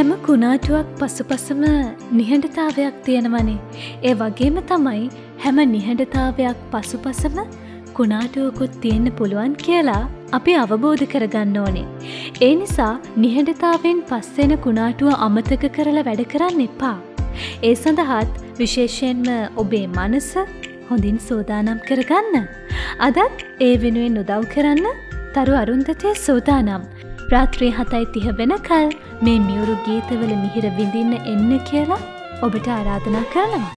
හැම කුණාටුවක් පසුපසම නිහඬතාවයක් තියෙනවනේ. ඒ වගේම තමයි හැම නිහඬතාවයක් පසුපසම කුණාටුවකුත් තියෙන්න පුළුවන් කියලා අපි අවබෝධ කරගන්න ඕනේ. ඒ නිසා නිහඬතාවෙන් පස්සෙන කුණාටුව අමතක කරලා වැඩ කරන්න එපා. ඒ සඳහාත් විශේෂයෙන්ම ඔබේ මනස හොඳින් සෝදානම් කරගන්න. අදත් ඒ වෙනුවෙන් උදව් කරන්න තරු අරුන්දතේ සෝදානම්. රාත්‍රී 7:30 වෙනකල් මේ මියුරු ගීතවල මිහිර විඳින්න එන්න කියලා ඔබට ආරාධනා කරනවා.